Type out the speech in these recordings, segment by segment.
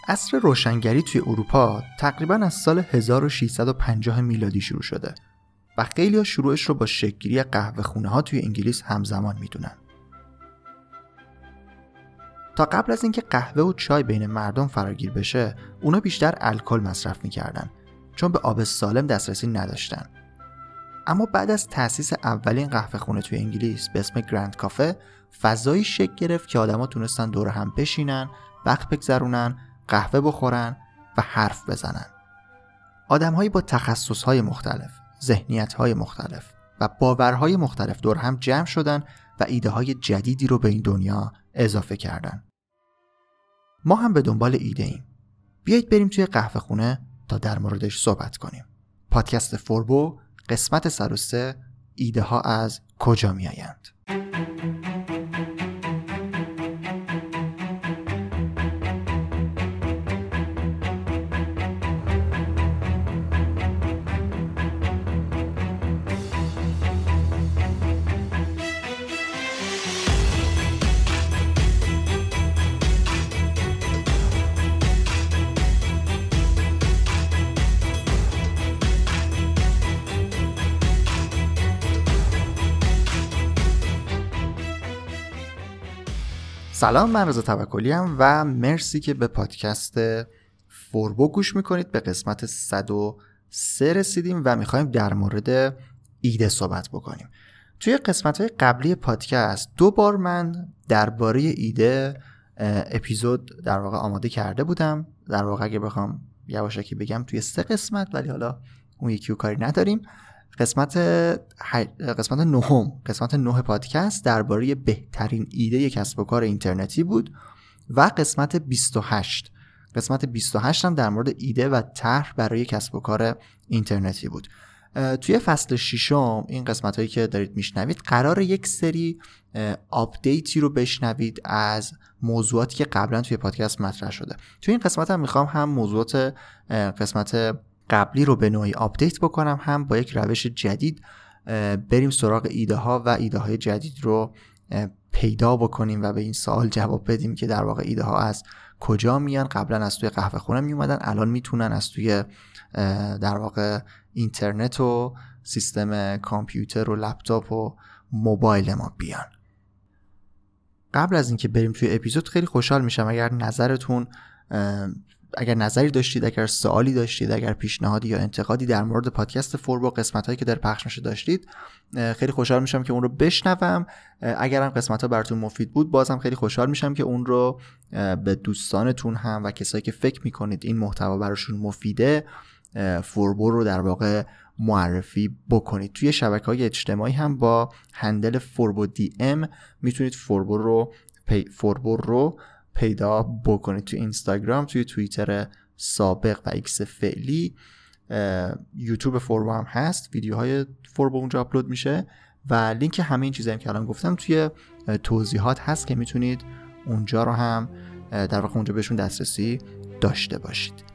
عصر روشنگری توی اروپا تقریباً از سال 1650 میلادی شروع شده و خیلی‌ها شروعش رو با شکل‌گیری قهوه‌خونه‌ها توی انگلیس همزمان میدونن. تا قبل از اینکه قهوه و چای بین مردم فراگیر بشه، اونا بیشتر الکل مصرف میکردن چون به آب سالم دسترسی نداشتن. اما بعد از تأسیس اولین قهوه‌خونه توی انگلیس به اسم گرند کافه، فضایی شکل گرفت که آدما تونستن دور هم بشینن، وقت بگذرونن، قهوه بخورن و حرف بزنن. آدم‌هایی با تخصص‌های مختلف، ذهنیت‌های مختلف و باورهای مختلف دور هم جمع شدن و ایده‌های جدیدی رو به این دنیا اضافه کردن. ما هم به دنبال ایده ایم. بیایید بریم توی قهوه خونه تا در موردش صحبت کنیم. پادکست فوربو، قسمت 103، ایده ها از کجا می آیند؟ سلام، من رضا توکلی ام و مرسی که به پادکست فوربو گوش میکنید. به قسمت 103 رسیدیم و میخوایم در مورد ایده صحبت بکنیم. توی قسمت‌های قبلی پادکست 2 بار من درباره ایده اپیزود در واقع آماده کرده بودم. در واقع اگه بخوام یواشکی بگم توی 3 قسمت، ولی حالا اون یکی رو کاری نداریم. قسمت 9 پادکست درباره بهترین ایده کسب و کار اینترنتی بود و قسمت 28 هم در مورد ایده و طرح برای کسب و کار اینترنتی بود. توی فصل 6 این قسمت‌هایی که دارید میشنوید قراره یک سری آپدیتی رو بشنوید از موضوعاتی که قبلا توی پادکست مطرح شده. توی این قسمت هم میخوام هم موضوعات قسمت قبلی رو به نوعی آپدیت بکنم، هم با یک روش جدید بریم سراغ ایده ها و ایده های جدید رو پیدا بکنیم و به این سوال جواب بدیم که در واقع ایده ها از کجا میان. قبلا از توی قهوه خونه می اومدن، الان میتونن از توی در واقع اینترنت و سیستم کامپیوتر و لپتاپ و موبایل ما بیان. قبل از اینکه بریم توی اپیزود خیلی خوشحال میشم اگر نظری داشتید، اگر سوالی داشتید، اگر پیشنهادی یا انتقادی در مورد پادکست فوربو، قسمت‌هایی که در پخش میشه داشتید، خیلی خوشحال میشم که اون رو بشنوم. اگر هم قسمت‌ها براتون مفید بود، بازم خیلی خوشحال میشم که اون رو به دوستانتون هم و کسایی که فکر میکنید این محتوا براشون مفیده فوربو رو در واقع معرفی بکنید. توی شبکه‌های اجتماعی هم با هندل فوربو دی ام میتونید فوربو رو پیدا بکنید. توی اینستاگرام، توی توییتر سابق و ایکس فعلی، یوتیوب فوربو هم هست، ویدیوهای فوربو اونجا آپلود میشه و لینک همه این چیزایی که الان گفتم توی توضیحات هست که میتونید اونجا رو هم در واقع اونجا بهشون دسترسی داشته باشید.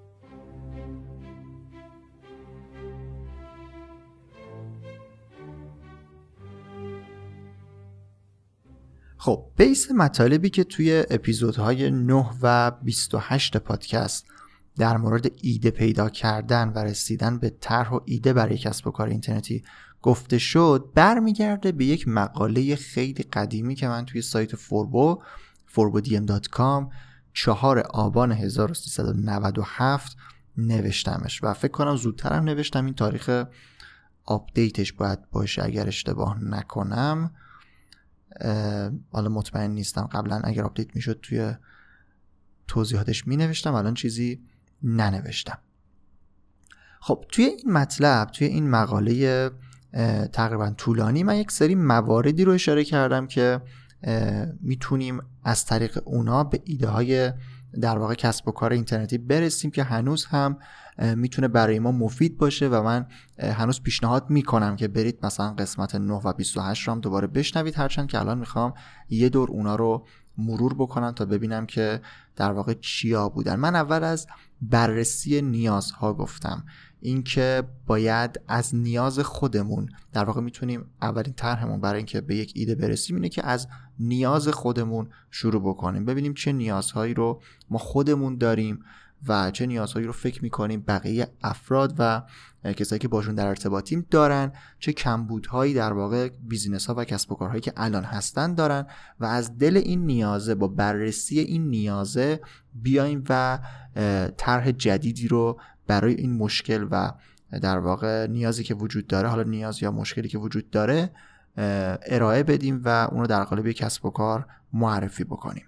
خب، بیس مطالبی که توی اپیزودهای 9 و 28 پادکست در مورد ایده پیدا کردن و رسیدن به طرح و ایده برای کسب و کار اینترنتی گفته شد برمیگرده به یک مقاله خیلی قدیمی که من توی سایت forbodm.com 4 آبان 1397 نوشتمش و فکر کنم زودترم نوشتم. این تاریخ آپدیتش باید باشه اگر اشتباه نکنم، حالا مطمئن نیستم. قبلا اگر آپدیت میشد توی توضیحاتش می نوشتم، الان چیزی ننوشتم. خب، توی این مطلب، توی این مقاله تقریبا طولانی، من یک سری مواردی رو اشاره کردم که میتونیم از طریق اونا به ایده های در واقع کسب و کار اینترنتی برسیم که هنوز هم میتونه برای ما مفید باشه و من هنوز پیشنهاد میکنم که برید مثلا قسمت 9 و 28 رو هم دوباره بشنوید، هرچند که الان میخوام یه دور اونا رو مرور بکنم تا ببینم که در واقع چیا بودن. من اول از بررسی نیازها گفتم. اینکه باید از نیاز خودمون، در واقع میتونیم اولین طرحمون برای اینکه به یک ایده برسیم اینه که از نیاز خودمون شروع بکنیم، ببینیم چه نیازهایی رو ما خودمون داریم و چه نیازهایی رو فکر میکنیم بقیه افراد و کسایی که باشون در ارتباطیم دارن، چه کمبودهایی در واقع بیزینس ها و کسب و کارهایی که الان هستن دارن و از دل این نیازه، با بررسی این نیازه بیایم و طرح جدیدی رو برای این مشکل و در واقع نیازی که وجود داره، حالا نیاز یا مشکلی که وجود داره، ارائه بدیم و اون رو در قالب یک کسب و کار معرفی بکنیم.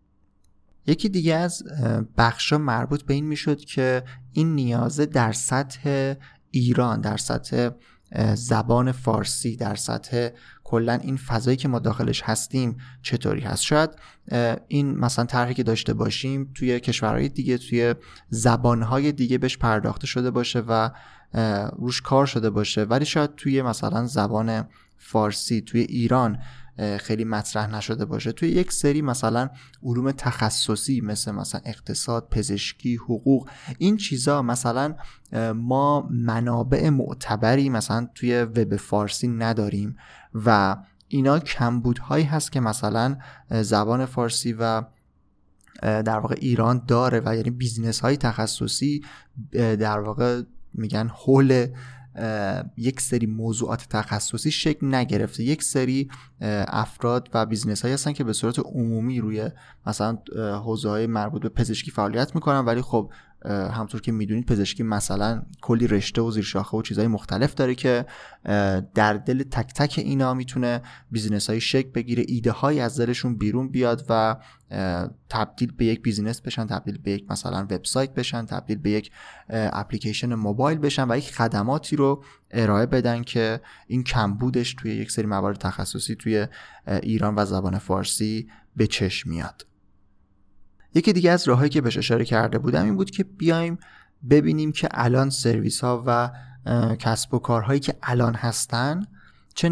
یکی دیگه از بخشا مربوط به این میشد که این نیازه در سطح ایران، در سطح زبان فارسی، در سطح کلا این فضایی که ما داخلش هستیم چطوری هست. شاید این مثلا طرحی که داشته باشیم توی کشورهای دیگه، توی زبانهای دیگه بهش پرداخته شده باشه و روش کار شده باشه، ولی شاید توی مثلا زبان فارسی توی ایران خیلی مطرح نشده باشه. توی یک سری مثلا علوم تخصصی مثلا اقتصاد، پزشکی، حقوق، این چیزا مثلا ما منابع معتبری مثلا توی وب فارسی نداریم و اینا کمبودهایی هست که مثلا زبان فارسی و در واقع ایران داره و یعنی بیزینس های تخصصی در واقع میگن حول یک سری موضوعات تخصصی شکل نگرفته. یک سری افراد و بیزنس هایی هستن که به صورت عمومی روی مثلا حوزه های مربوط به پزشکی فعالیت میکنن، ولی خب همطور که میدونید پزشکی مثلا کلی رشته و زیرشاخه و چیزهای مختلف داره که در دل تک تک اینا میتونه بیزینس های شکل بگیره، ایده های از دلشون بیرون بیاد و تبدیل به یک بیزینس بشن، تبدیل به یک مثلا وبسایت بشن، تبدیل به یک اپلیکیشن موبایل بشن و یک خدماتی رو ارائه بدن که این کمبودش توی یک سری موارد تخصصی توی ایران و زبان فارسی به چشم میاد. یکی دیگه از راهایی که بهش اشاره کرده بودم این بود که بیایم ببینیم که الان سرویس ها و کسب و کارهایی که الان هستن چه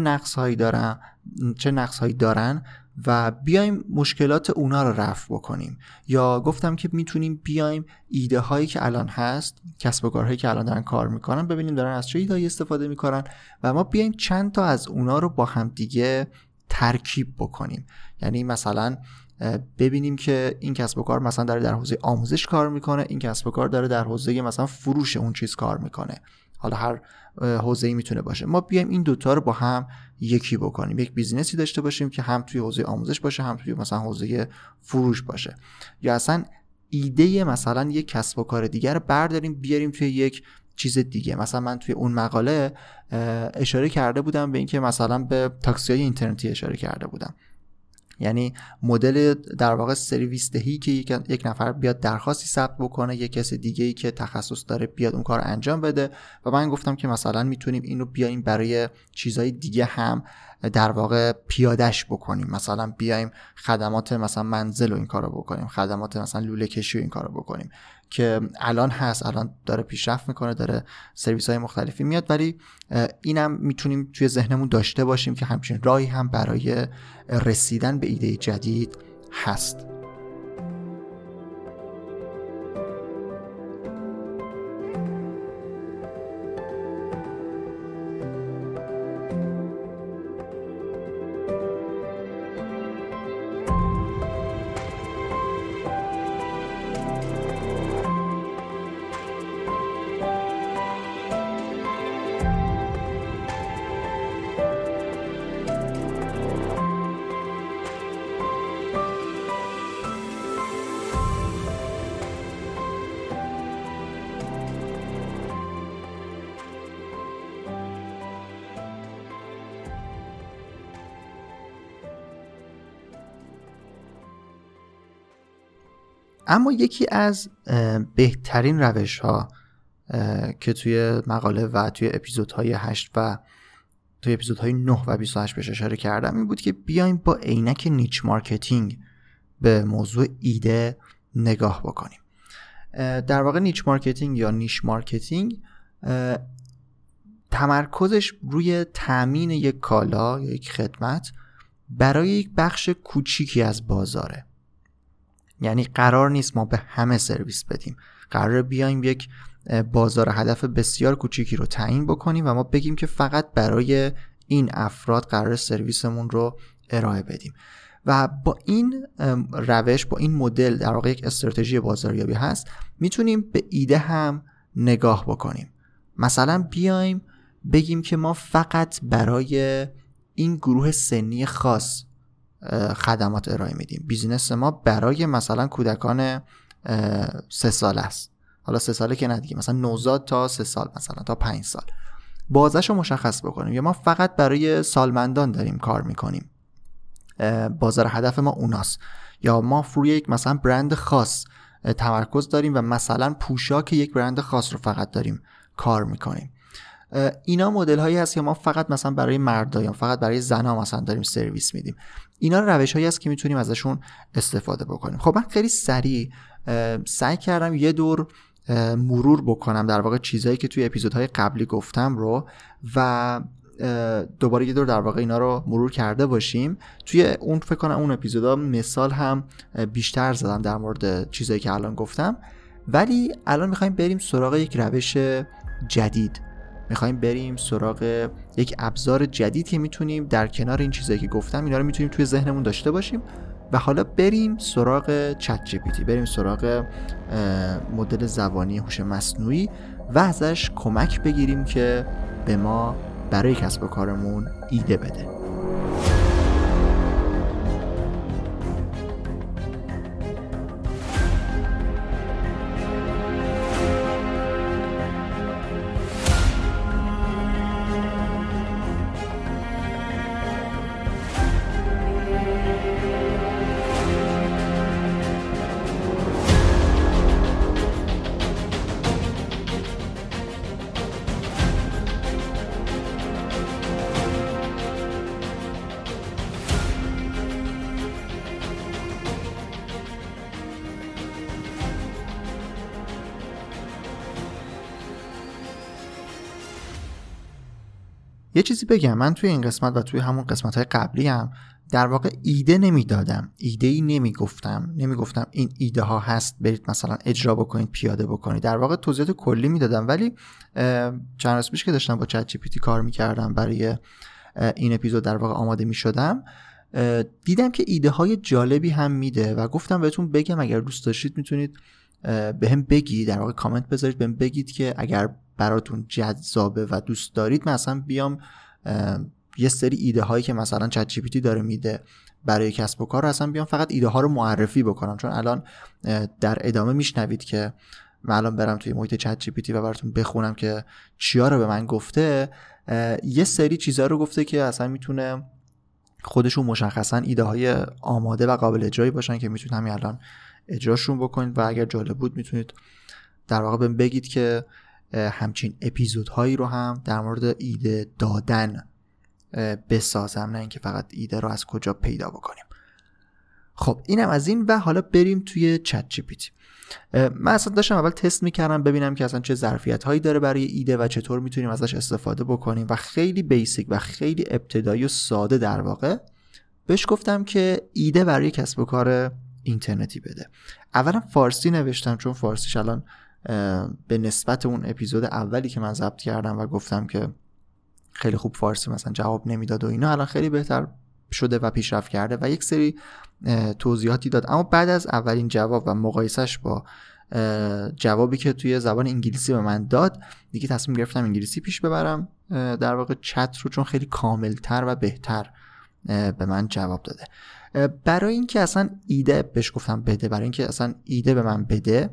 نقصهایی دارن و بیایم مشکلات اونا رو رفع بکنیم. یا گفتم که میتونیم بیایم ایده هایی که الان هست، کسب و کارهایی که الان دارن کار میکنن، ببینیم دارن از چه ایده‌ای استفاده میکنن و ما بیایم چند تا از اونا رو با هم دیگه ترکیب بکنیم. یعنی مثلا ببینیم که این کسب و کار مثلا داره در حوزه آموزش کار میکنه، این کسب و کار داره در حوزه مثلا فروش اون چیز کار میکنه، حالا هر حوزه‌ای میتونه باشه. ما بیایم این دوتا رو با هم یکی بکنیم، یک بیزینسی داشته باشیم که هم توی حوزه آموزش باشه، هم توی مثلا حوزه فروش باشه، یا اصلا ایده مثلا یک کسب و کار دیگر رو برداریم بیاریم توی یک چیز دیگه. مثلا من توی اون مقاله اشاره کرده بودم به اینکه مثلا به تاکسی‌های اینترنتی اشاره کرده بودم، یعنی مدل در واقع سرویس دهی که یک نفر بیاد درخواستی ثبت بکنه، یک کس دیگه‌ای که تخصص داره بیاد اون کار انجام بده و من گفتم که مثلا میتونیم اینو بیایم برای چیزهای دیگه هم در واقع پیادهش بکنیم. مثلا بیایم خدمات مثلا منزل و این کارو بکنیم، خدمات مثلا لوله کشی و این کارو بکنیم که الان هست، الان داره پیشرفت میکنه، داره سرویس‌های مختلفی میاد، ولی اینم میتونیم توی ذهنمون داشته باشیم که همچین راهی هم برای رسیدن به ایده جدید هست. اما یکی از بهترین روش‌ها که توی مقاله و توی اپیزودهای 8 و توی اپیزودهای 9 و 28 بهش اشاره کردم این بود که بیایم با عینک نیچ مارکتینگ به موضوع ایده نگاه بکنیم. در واقع نیچ مارکتینگ یا نیش مارکتینگ تمرکزش روی تامین یک کالا یا یک خدمت برای یک بخش کوچیکی از بازاره. یعنی قرار نیست ما به همه سرویس بدیم، قرار بیایم یک بازار هدف بسیار کوچیکی رو تعیین بکنیم و ما بگیم که فقط برای این افراد قرار سرویسمون رو ارائه بدیم. و با این روش، با این مدل، در واقع یک استراتژی بازاریابی هست، میتونیم به ایده هم نگاه بکنیم. مثلا بیایم بگیم که ما فقط برای این گروه سنی خاص خدمات ارائه میدیم. بیزینس ما برای مثلا کودکان 3 ساله است. حالا 3 ساله که ندیگه، مثلا نوزاد تا 3 سال، مثلا تا 5 سال. بازش رو مشخص بکنیم. یا ما فقط برای سالمندان داریم کار میکنیم، بازار هدف ما اوناست. یا ما روی یک مثلا برند خاص تمرکز داریم و مثلا پوشاک یک برند خاص رو فقط داریم کار میکنیم. اینا مدل هایی هست که ما فقط مثلا برای مردا یا فقط برای زنا مثلا داریم سرویس میدیم. اینا روش هایی هست که میتونیم ازشون استفاده بکنیم. خب من خیلی سریع سعی کردم یه دور مرور بکنم در واقع چیزایی که توی اپیزودهای قبلی گفتم رو و دوباره یه دور در واقع اینا رو مرور کرده باشیم. توی اون فکر کنم اون اپیزودا مثال هم بیشتر زدم در مورد چیزایی که الان گفتم، ولی الان میخوایم بریم سراغ یک روش جدید، میخوایم بریم سراغ یک ابزار جدید که میتونیم در کنار این چیزایی که گفتم اینا رو میتونیم توی ذهنمون داشته باشیم. و حالا بریم سراغ چت جی پی تی، بریم سراغ مدل زبانی هوش مصنوعی و ازش کمک بگیریم که به ما برای کسب و کارمون ایده بده. یه چیزی بگم، من توی این قسمت و توی همون قسمت‌های قبلی هم در واقع ایده نمیدادم، ایده‌ای نمیگفتم این ایده ها هست برید مثلا اجرا بکنید، پیاده بکنید. در واقع توضیحات کلی میدادم. ولی چند روز پیش که داشتم با چت جی پی تی کار میکردم برای این اپیزود در واقع آماده میشدم، دیدم که ایده های جالبی هم میده و گفتم بهتون بگم اگر دوست داشتید میتونید بهم بگید، در واقع کامنت بذارید بهم بگید که اگر براتون جذابه و دوست دارید من اصلا بیام یه سری ایده هایی که مثلا چت جی پی تی داره میده برای کسب و کار رو اصلا بیام فقط ایده ها رو معرفی بکنم. چون الان در ادامه میشنوید که من الان برم توی محیط چت جی پی تی و براتون بخونم که چیا رو به من گفته. یه سری چیزا رو گفته که اصلا میتونه خودشون مشخصا ایده های آماده و قابل اجرایی باشن که میتونید همین الان اجراشون بکنید و اگر جالب بود میتونید در واقع بهم بگید که همچین اپیزودهایی رو هم در مورد ایده دادن بسازم، نه اینکه فقط ایده رو از کجا پیدا بکنیم. خب اینم از این و حالا بریم توی چت جی پی تی. من اصلا داشتم اول تست میکردم ببینم که اصلا چه ظرفیت هایی داره برای ایده و چطور میتونیم ازش استفاده بکنیم و خیلی بیسیک و خیلی ابتدایی و ساده در واقع بهش گفتم که ایده برای کسب و کار اینترنتی بده. اولا فارسی نوشتم چون فارسیش الان به نسبت اون اپیزود اولی که من ضبط کردم و گفتم که خیلی خوب فارسی مثلا جواب نمیداد و اینا، الان خیلی بهتر شده و پیشرفت کرده و یک سری توضیحاتی داد. اما بعد از اولین جواب و مقایسش با جوابی که توی زبان انگلیسی به من داد دیگه تصمیم گرفتم انگلیسی پیش ببرم در واقع چت رو، چون خیلی کاملتر و بهتر به من جواب داده. برای اینکه اصلا ایده بهش گفتم بده، برای اینکه اصلا ایده به من بده،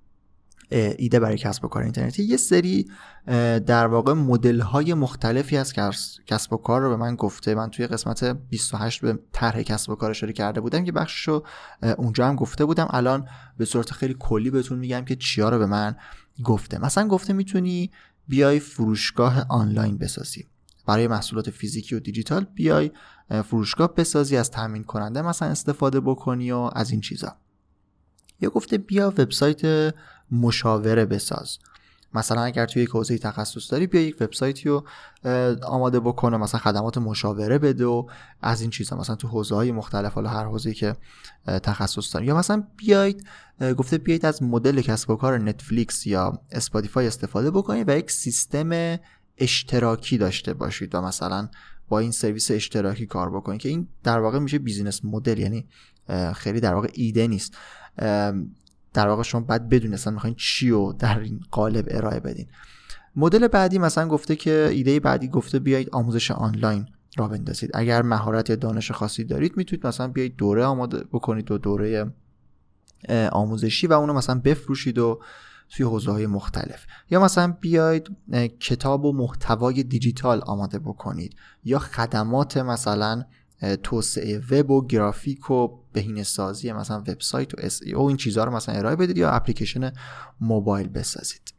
ایده برای کسب و کار اینترنتی، یه سری در واقع مدل های مختلفی از کسب و کار رو به من گفته. من توی قسمت 28 به طرح کسب و کار اشاره کرده بودم که بخششو اونجا هم گفته بودم. الان به صورت خیلی کلی بهتون میگم که چیا رو به من گفته. مثلا گفته میتونی بیای فروشگاه آنلاین بسازی برای محصولات فیزیکی و دیجیتال، بیای فروشگاه بسازی، از تامین کننده مثلا استفاده بکنی و از این چیزا. یا گفته بیا وبسایت مشاوره بساز مثلا اگر توی یک حوزه تخصص داری بیا یک وبسایتی رو آماده بکنه، مثلا خدمات مشاوره بده و از این چیزا، مثلا تو حوزه‌های مختلف، حالا هر حوزه‌ای که تخصص داری. یا مثلا بیایید از مدل کسب و کار نتفلیکس یا اسپاتیفای استفاده بکنید و یک سیستم اشتراکی داشته باشید و مثلا با این سرویس اشتراکی کار بکنید، که این در واقع میشه بیزینس مدل. یعنی خیلی در واقع ایده نیست، در واقع شما باید بدونید اصلا میخواین چی رو در این قالب ارائه بدین. مدل بعدی مثلا گفته که ایده بعدی گفته بیایید آموزش آنلاین را بندازید. اگر مهارت یا دانش خاصی دارید میتونید مثلا بیایید دوره آماده بکنید و دوره آموزشی و اونو مثلا بفروشید و توی حوزه‌های مختلف. یا مثلا بیایید کتاب و محتوای دیجیتال آماده بکنید، یا خدمات مثلا توسعه وب و گرافیک و بهینه‌سازی مثلا وبسایت و SEO، این چیزها رو مثلا ارائه بدید، یا اپلیکیشن موبایل بسازید.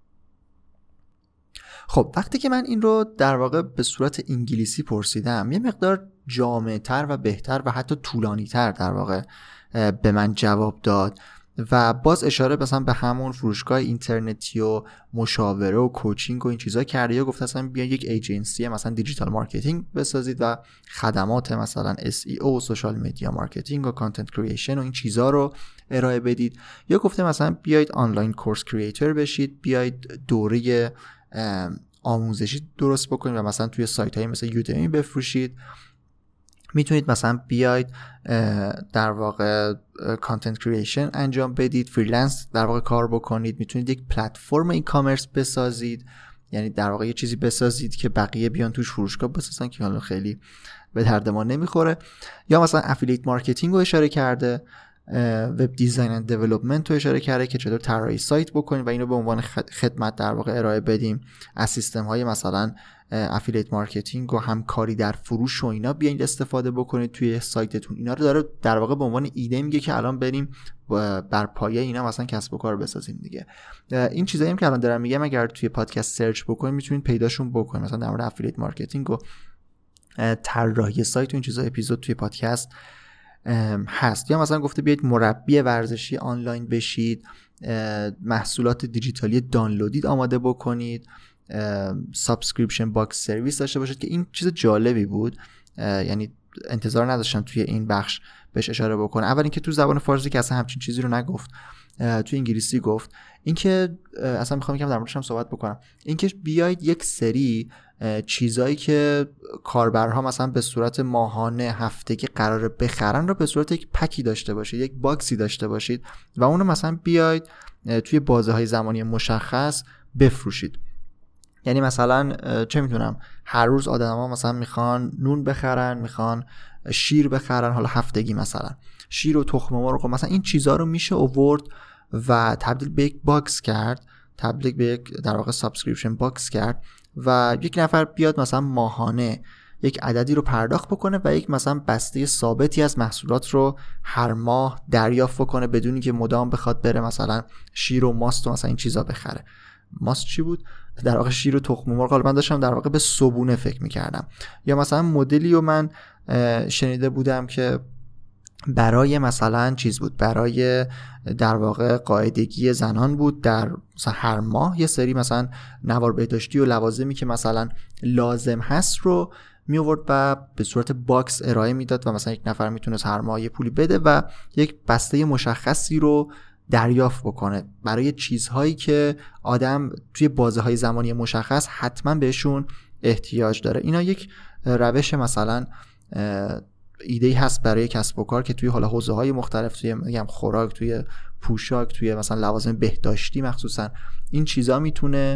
خب وقتی که من این رو در واقع به صورت انگلیسی پرسیدم، یه مقدار جامع‌تر و بهتر و حتی طولانی‌تر در واقع به من جواب داد و باز اشاره مثلا به همون فروشگاه اینترنتی و مشاوره و کوچینگ و این چیزا کرده، یا گفته اصلا بیا یک ایجنسی مثلا دیجیتال مارکتینگ بسازید و خدمات مثلا SEO و سوشال مدیا مارکتینگ و کانتنت کریشن و این چیزا رو ارائه بدید. یا گفته مثلا بیایید آنلاین کورس کریئتور بشید، بیایید دوره آموزشی درست بکنید و مثلا توی سایت‌های مثل یودمی بفروشید. میتونید مثلا بیاید در واقع کانتنت کریشن انجام بدید، فریلنس در واقع کار بکنید. میتونید یک پلتفرم ای کامرس بسازید، یعنی در واقع یه چیزی بسازید که بقیه بیان توش فروشگاه بسازن که حالا خیلی به درد ما نمیخوره. یا مثلا افیلیت مارکتینگ رو اشاره کرده، وب دیزاین اند دیولپمنت رو اشاره کرده که چطور طراحی سایت بکنید و اینو به عنوان خدمت در واقع ارائه بدیم. از سیستم های مثلا افیلیت مارکتینگ و همکاری در فروش و اینا بیاین استفاده بکنید توی سایتتون. اینا رو داره در واقع به عنوان ایده میگه که الان بریم بر پایه اینا مثلا کسب و کار بسازیم دیگه. این چیزایی هم که الان دارم میگم اگر توی پادکست سرچ بکنید میتونید پیداشون بکنید، مثلا در مورد افیلیت مارکتینگ و طراحی سایت و این چیزا اپیزود توی پادکست هست. یا مثلا گفته بیاید مربی ورزشی آنلاین بشید، محصولات دیجیتالی دانلودید آماده بکنید، سابسکریپشن باکس سرویس داشته باشید که این چیز جالبی بود، یعنی انتظار نداشتم توی این بخش بهش اشاره بکنه. اول اینکه تو زبان فارسی که اصلا همچین چیزی رو نگفت، توی انگلیسی گفت. اینکه اصلا میخوام یکم در موردش هم صحبت بکنم، اینکه بیاید یک سری چیزایی که کاربرها مثلا به صورت ماهانه، هفتگی قراره بخرن رو به صورت یک پکی داشته باشید، یک باکسی داشته باشید و اونو مثلا بیاید توی بازه‌های زمانی مشخص بفروشید. یعنی مثلا چه میتونم، هر روز آدم‌ها مثلا میخوان نون بخرن، میخوان شیر بخرن، حالا هفتگی مثلا شیر و تخم مرغ، مثلا این چیزا رو میشه آورد و تبدیل به یک باکس کرد، تبدیل به یک در واقع سابسکریپشن باکس کرد و یک نفر بیاد مثلا ماهانه یک عددی رو پرداخت بکنه و یک مثلا بسته ثابتی از محصولات رو هر ماه دریافت بکنه بدونی که مدام بخواد بره مثلا شیر و ماست و مثلا این چیزا بخره. ماست چی بود؟ در واقع شیر و تخم مرغ. حالا من داشتم در واقع به صبونه فکر می‌کردم. یا مثلا مدلی رو من شنیده بودم که برای مثلا چیز بود، برای در واقع قاعدگی زنان بود، در مثلا هر ماه یه سری مثلا نوار بهداشتی و لوازمی که مثلا لازم هست رو می آورد و به صورت باکس ارائه میداد و مثلا یک نفر میتونست هر ماه یه پولی بده و یک بسته مشخصی رو دریافت بکنه برای چیزهایی که آدم توی بازه‌های زمانی مشخص حتما بهشون احتیاج داره. اینا یک روش مثلا ایده‌ای هست برای کسب و کار که توی حالا حوزه‌های مختلف، توی میگم خوراک، توی پوشاک، توی مثلا لوازم بهداشتی مخصوصا این چیزا میتونه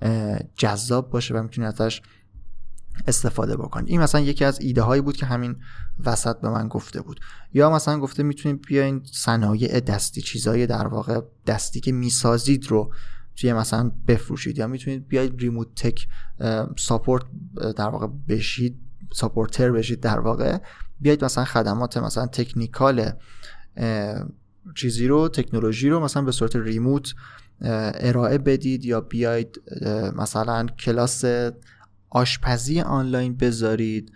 جذاب باشه و میتونه ازش استفاده بکنید. این مثلا یکی از ایده هایی بود که همین وسط به من گفته بود. یا مثلا گفته میتونید بیاین صنایع دستی، چیزای در واقع دستی که میسازید رو توی مثلا بفروشید. یا میتونید بیاید ریموت تک ساپورت در واقع بشید، ساپورتر بشید در واقع، بیاید مثلا خدمات مثلا تکنیکال چیزی رو، تکنولوژی رو مثلا به صورت ریموت ارائه بدید. یا بیاید مثلا کلاس آشپزی آنلاین بذارید.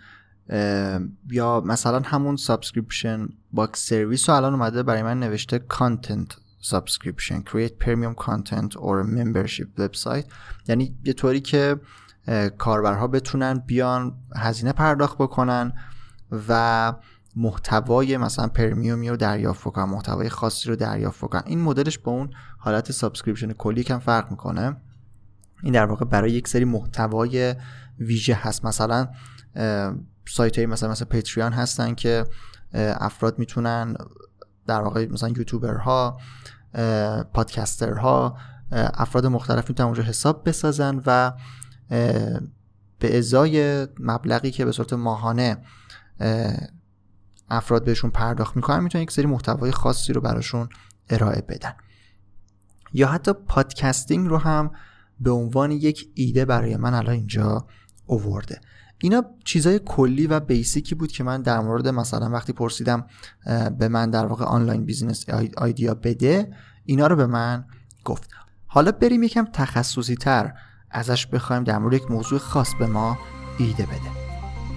یا مثلا همون سابسکریپشن باکس سرویس رو الان اومده برای من نوشته کانتنت subscription, create premium content or a membership website. یعنی یه طوری که کاربرها بتونن بیان هزینه پرداخت بکنن و محتوای مثلا پرمیومی رو دریافت کنن، محتوای خاصی رو دریافت کنن. این مدلش با اون حالت سابسکریپشن کلی کم فرق میکنه. این در واقع برای یک سری محتوای ویژه هست. مثلا سایت های مثلا پاتریون هستن که افراد میتونن در واقع مثلا یوتیوبرها، پادکسترها، افراد مختلف میتونن اونجا حساب بسازن و به ازای مبلغی که به صورت ماهانه افراد بهشون پرداخت میکنن میتونن یک سری محتوای خاصی رو براشون ارائه بدن. یا حتی پادکستینگ رو هم به عنوان یک ایده برای من الان اینجا آورده. اینا چیزای کلی و بیسیکی بود که من در مورد مثلا وقتی پرسیدم به من در واقع آنلاین بیزینس آیدیا بده، اینا رو به من گفت. حالا بریم یکم تخصصی تر ازش بخوایم در مورد یک موضوع خاص به ما ایده بده.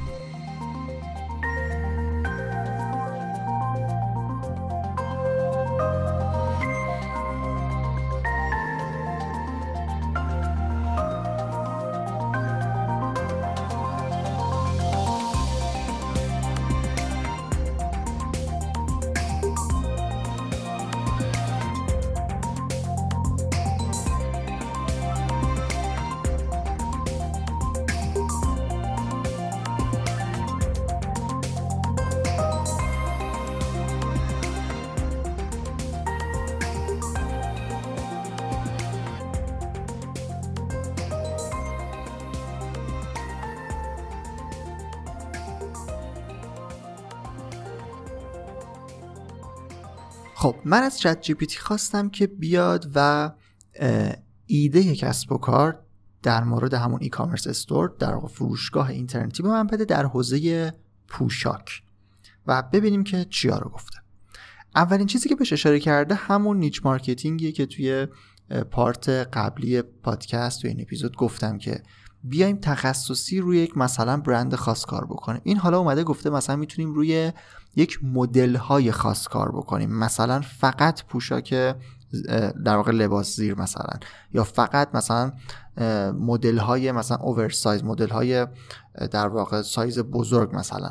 خب من از چت جی پی تی خواستم که بیاد و ایده کسب و کار در مورد همون ای کامرس استور، در واقع فروشگاه اینترنتی به من بده در حوزه پوشاک و ببینیم که چیا رو گفته. اولین چیزی که بهش اشاره کرده همون نیچ مارکتینگیه که توی پارت قبلی پادکست توی این اپیزود گفتم که بیایم تخصصی روی یک مثلا برند خاص کار بکنیم. این حالا اومده گفته مثلا میتونیم روی یک مدل های خاص کار بکنیم، مثلا فقط پوشاک در واقع لباس زیر مثلا، یا فقط مثلا مدل های مثلا اوورسایز، مدل های در واقع سایز بزرگ. مثلا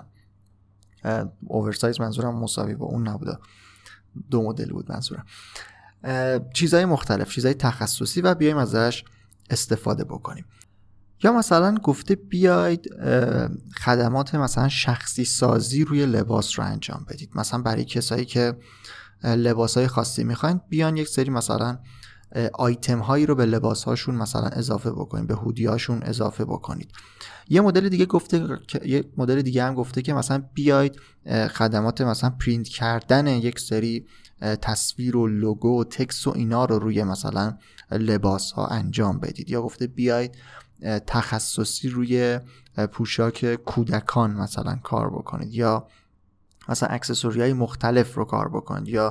اوورسایز منظورم مساوی با اون نبوده، 2 مدل بود منظورم. چیزهای مختلف، چیزهای تخصصی و بیایم ازش استفاده بکنیم. یا مثلا گفته بیاید خدمات مثلا شخصی سازی روی لباس رو انجام بدید. مثلا برای کسایی که لباسای خاصی میخواین بیان یک سری مثلا آیتم هایی رو به لباس هاشون مثلا اضافه بکنید، به هودی هاشون اضافه بکنید. یه مدل دیگه هم گفته که مثلا بیاید خدمات مثلا پرینت کردن یک سری تصویر و لوگو و تکست و اینا رو روی مثلا لباس ها انجام بدید. یا گفته بیاید تخصصی روی پوشاک کودکان مثلا کار بکنید، یا مثلا اکسسوری‌های مختلف رو کار بکنید، یا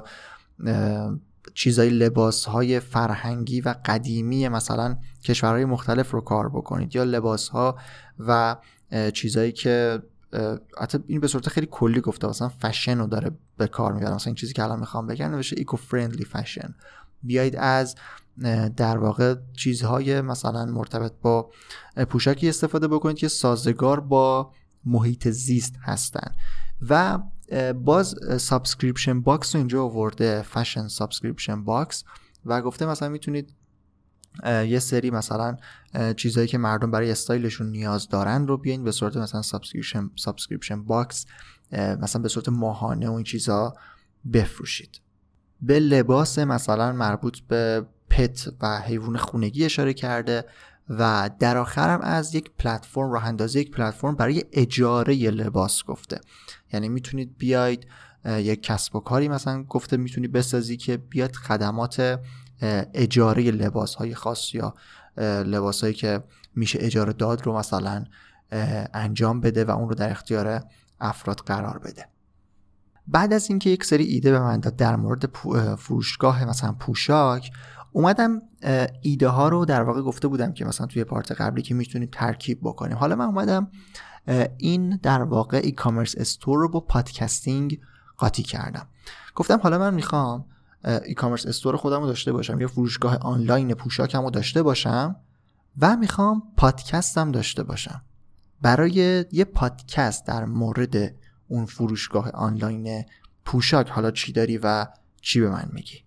چیزای لباس‌های فرهنگی و قدیمی مثلا کشورهای مختلف رو کار بکنید، یا لباس‌ها و چیزایی که حتی این به صورت خیلی کلی گفته مثلا فشن رو داره به کار میبره. مثلا این چیزی که الان میخوام بگم نوشته ایکو فرندلی فشن. بیایید از در واقع چیزهای مثلا مرتبط با پوشاکی استفاده بکنید که سازگار با محیط زیست هستن. و باز سابسکریپشن باکس رو اینجا آورده، فشن سابسکریپشن باکس، و گفته مثلا میتونید یه سری مثلا چیزایی که مردم برای استایلشون نیاز دارن رو بیاین به صورت مثلا سابسکریپشن باکس مثلا به صورت ماهانه و این چیزا بفروشید. به لباس مثلا مربوط به پت و حیوان خونگی اشاره کرده و در آخرم از یک پلتفرم، راه اندازی یک پلتفرم برای اجاره لباس گفته. یعنی میتونید بیاید یک کسب و کاری مثلا گفته میتونی بسازی که بیاد خدمات اجاره لباس‌های خاص یا لباسایی که میشه اجاره داد رو مثلا انجام بده و اون رو در اختیار افراد قرار بده. بعد از اینکه یک سری ایده به من داد در مورد فروشگاه مثلا پوشاک، اومدم ایده ها رو در واقع گفته بودم که مثلا توی پارت قبلی که میتونیم ترکیب بکنیم. حالا من اومدم این در واقع ای کامرس استور رو با پادکستینگ قاطی کردم. گفتم حالا من میخوام ای کامرس استور خودمو داشته باشم، یه فروشگاه آنلاین پوشاکمو داشته باشم و میخوام پادکستم داشته باشم. برای یه پادکست در مورد اون فروشگاه آنلاین پوشاک حالا چی داری و چی به من میگی؟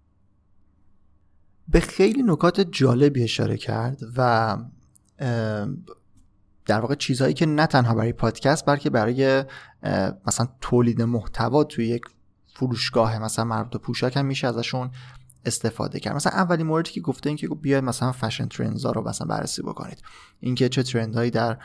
به خیلی نکات جالبی اشاره کرد و در واقع چیزهایی که نه تنها برای پادکست بلکه برای مثلا تولید محتوا توی یک فروشگاه مثلا مربوط به پوشاک هم میشه ازشون استفاده کرد. مثلا اولین موردی که گفته این که بیاید مثلا فشن ترندز ها رو مثلا بررسی بکنید، اینکه چه ترندهایی در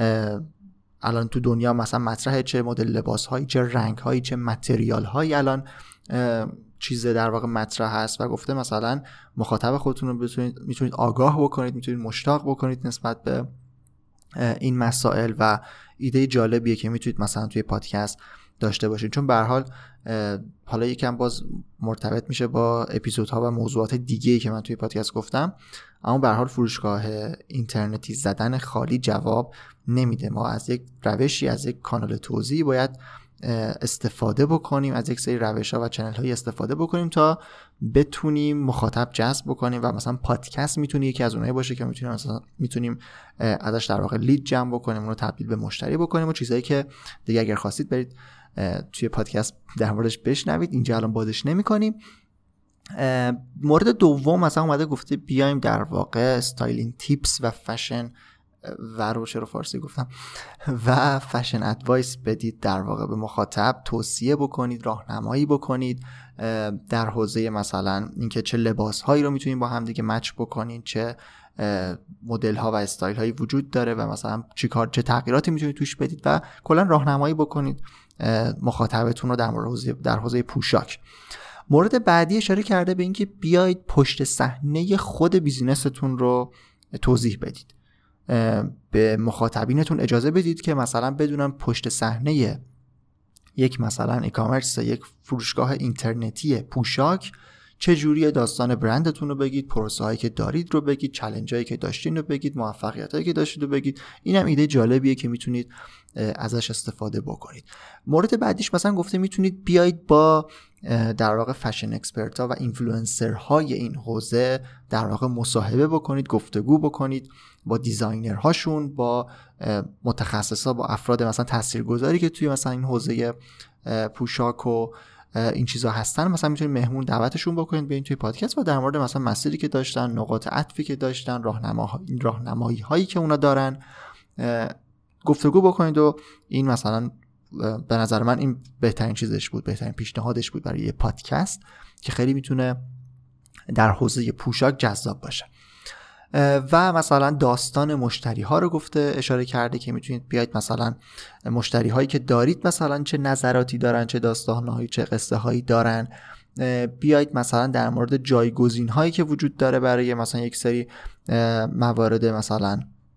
الان تو دنیا مثلا مطرحه، چه مدل لباس هایی، چه رنگ هایی، چه متریال هایی الان چیز در واقع مطرح هست و گفته مثلا مخاطب خودتون رو میتونید آگاه بکنید، میتونید مشتاق بکنید نسبت به این مسائل و ایده جالبیه که میتونید مثلا توی پادکست داشته باشید. چون به هر حال حالا یکم باز مرتبط میشه با اپیزودها و موضوعات دیگه‌ای که من توی پادکست گفتم، اما به هر حال فروشگاه اینترنتی زدن خالی جواب نمیده. ما از یک روشی، از یک کانال توزیعی باید استفاده بکنیم، از یک سری روش‌ها و چنل‌های استفاده بکنیم تا بتونیم مخاطب جذب بکنیم و مثلا پادکست میتونه یکی از اونایی باشه که میتونیم ازش در واقع لید جمع بکنیم، اون رو تبدیل به مشتری بکنیم و چیزایی که دیگه اگر خواستید برید توی پادکست در موردش بشنوید، اینجا الان بازش نمی‌کنیم. مورد دوم مثلا اومده گفته بیایم در واقع استایلینگ تیپس و فشن و چرا فارسی گفتم و فشن ادوایس بدید، در واقع به مخاطب توصیه بکنید، راهنمایی بکنید در حوزه مثلا اینکه چه لباس هایی رو میتونید با هم دیگه مچ بکنید، چه مدل ها و استایل هایی وجود داره و مثلا چه تغییراتی میتونید توش بدید و کلا راهنمایی بکنید مخاطبتون رو در حوزه پوشاک. مورد بعدی اشاره کرده به اینکه بیاید پشت صحنه خود بیزینستون رو توضیح بدید، به مخاطبینتون اجازه بدید که مثلا بدونن پشت صحنه یک مثلا ای کامرس، یک فروشگاه اینترنتی پوشاک چجوری داستان برندتون رو بگید، پروسه هایی که دارید رو بگید، چالش هایی که داشتین رو بگید، موفقیت هایی که داشتید رو بگید. اینم ایده جالبیه که میتونید ازش استفاده بکنید. مورد بعدیش مثلا گفته میتونید بیاید با در واقع فشن اکسپرت ها و اینفلوئنسر های این حوزه در واقع مصاحبه بکنید، گفتگو بکنید با دیزاینر هاشون، با متخصصا، با افراد مثلا تاثیرگذاری که توی مثلا این حوزه پوشاک و این چیزا هستن، مثلا میتونید مهمون دعوتشون بکنید بیاین توی پادکست و در مورد مثلا مسیری که داشتن، نقاط عطفی که داشتن، راهنمایی هایی که اونا دارن گفتگو بکنید. و این مثلا به نظر من این بهترین چیزش بود، بهترین پیشنهادش بود برای یه پادکست که خیلی میتونه در حوزه پوشاک جذاب باشه. و مثلا داستان مشتری ها رو گفته، اشاره کرده که میتونید بیاید مثلا مشتری هایی که دارید مثلا چه نظراتی دارن، چه داستان هایی، چه قصه هایی دارن، بیاید مثلا در مورد جایگزین هایی که وجود داره برای مثلا یک سری موارد مثلا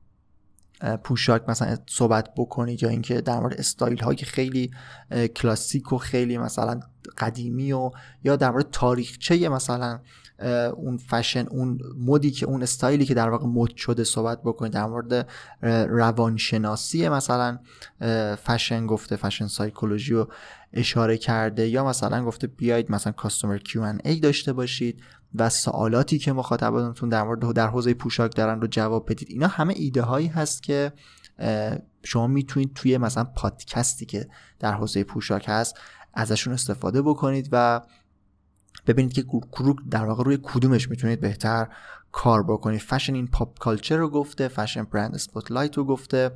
پوشاک مثلا صحبت بکنید، یا اینکه در مورد استایل هایی که خیلی کلاسیک و خیلی مثلا قدیمی و یا در مورد تاریخچه مثلا اون فشن، اون مدی که اون استایلی که در واقع مد شده صحبت بکنید. در مورد روانشناسی مثلا فشن گفته، فشن سایکولوژی رو اشاره کرده، یا مثلا گفته بیایید مثلا کاستومر Q&A داشته باشید و سوالاتی که مخاطبانتون در حوزه پوشاک دارن رو جواب بدید. اینا همه ایده هایی هست که شما میتونید توی مثلا پادکستی که در حوزه پوشاک هست ازشون استفاده بکنید و ببینید که در واقع روی کدومش میتونید بهتر کار بکنید. فشن این پاپ کالچر رو گفته، فشن برند اسپاتلایت رو گفته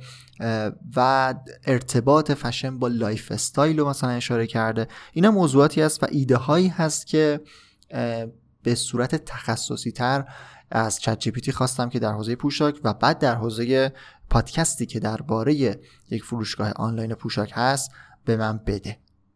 و ارتباط فشن با لایف استایل رو مثلا اشاره کرده. اینا موضوعاتی هست و ایده هایی هست که به صورت تخصصی تر از چت جی پی تی خواستم که در حوزه پوشاک و بعد در حوزه پادکستی که درباره یک فروشگاه آنلاین پوشاک هست به من بده.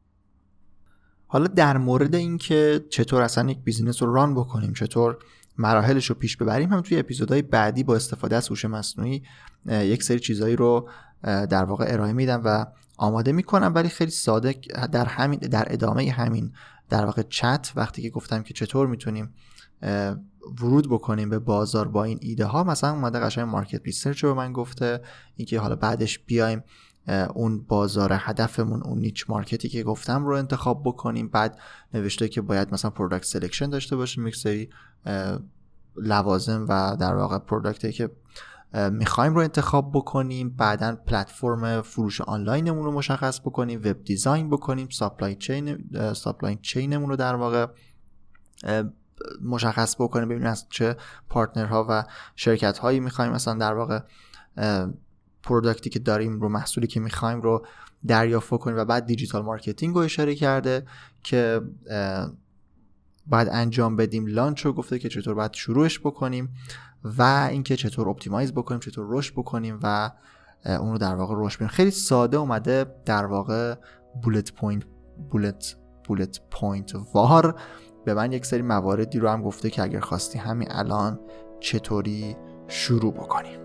حالا در مورد این که چطور اصلا یک بیزینس رو ران بکنیم، چطور مراحلش رو پیش ببریم، هم توی اپیزودهای بعدی با استفاده از هوش مصنوعی یک سری چیزایی رو در واقع ارائه میدم و آماده میکنم، ولی خیلی ساده در ادامه همین در واقع چت وقتی که گفتم که چطور میتونیم ورود بکنیم به بازار با این ایده ها، مثلا اومده قشنگ مارکت ریسرچ رو به من گفته، اینکه حالا بعدش بیایم اون بازار هدفمون، اون نیچ مارکتی که گفتم رو انتخاب بکنیم. بعد نوشته که باید مثلا پروداکت سلکشن داشته باشیم، یک سری لوازم و در واقع پروداکتی که میخوایم رو انتخاب بکنیم. بعدن پلتفرم فروش آنلاینمون رو مشخص بکنیم، وب دیزاین بکنیم، ساپلای چینمون رو در واقع مشخص بکنیم، ببینیم از چه پارتنرها و شرکت هایی میخوایم مثلا در واقع پروداکتی که داریم رو، محصولی که میخوایم رو دریافت کنیم. و بعد دیجیتال مارکتینگ رو اشاره کرده که بعد انجام بدیم. لانچ رو گفته که چطور باید شروعش بکنیم و اینکه چطور اپتیمایز بکنیم، چطور رشد بکنیم و اون رو در واقع رشد بدیم. خیلی ساده اومده در واقع بولت پوینت وار به من یک سری مواردی رو هم گفته که اگر خواستی همین الان چطوری شروع بکنیم.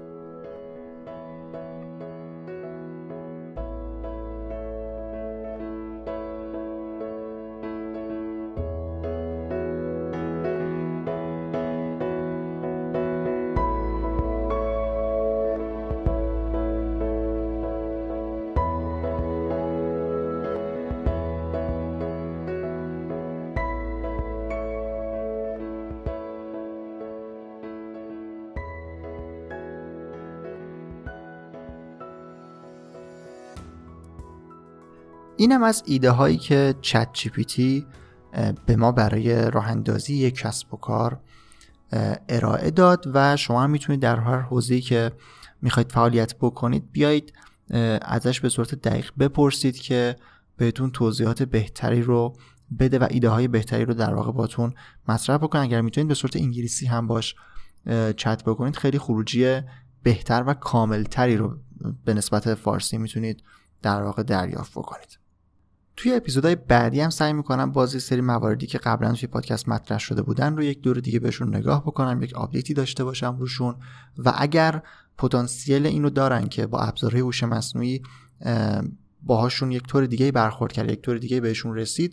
اینم از ایده هایی که چت جی پی تی به ما برای راه اندازی یک کسب و کار ارائه داد و شما هم میتونید در هر حوزه‌ای که میخواید فعالیت بکنید بیایید ازش به صورت دقیق بپرسید که بهتون توضیحات بهتری رو بده و ایده های بهتری رو در واقع باتون مطرح بکنه. اگر میتونید به صورت انگلیسی هم باش چت بکنید، خیلی خروجی بهتر و کاملتری رو به نسبت فارسی میتونید در واقع دریافت بکنید. توی اپیزودهای بعدی هم سعی میکنم بازی سری مواردی که قبلا توی پادکست مطرح شده بودن رو یک دور دیگه بهشون نگاه بکنم، یک آپدیتی داشته باشم روشون و اگر پتانسیل اینو دارن که با ابزارهای هوش مصنوعی باهاشون یک طور دیگه برخورد کرد، یک طور دیگه بهشون رسید،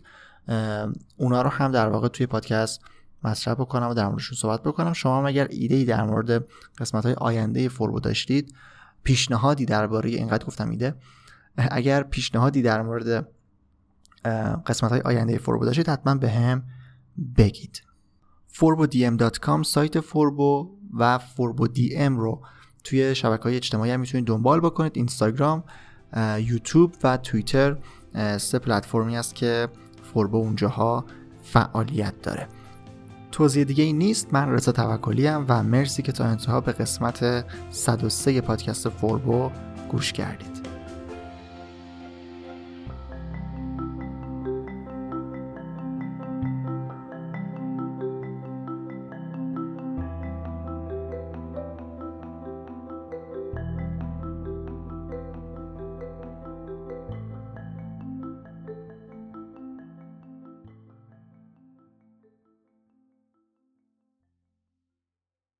اونا رو هم در واقع توی پادکست مطرح بکنم و در موردشون صحبت بکنم. شما هم اگر ایده‌ای در مورد قسمت‌های آینده فوربو داشتید، پیشنهادی درباره اینقدر گفتم ایده، اگر پیشنهادی در مورد قسمت‌های آینده فوربو داشتید حتما به هم بگید. forbodm.com سایت فوربو و فوربو دی ام رو توی شبکه‌های اجتماعی هم میتونید دنبال بکنید. اینستاگرام، یوتیوب و توییتر 3 پلتفرمی است که فوربو اونجاها فعالیت داره. توضیح دیگه ای نیست. من رضا توکلی ام و مرسی که تا انتها به قسمت 103 پادکست فوربو گوش کردید.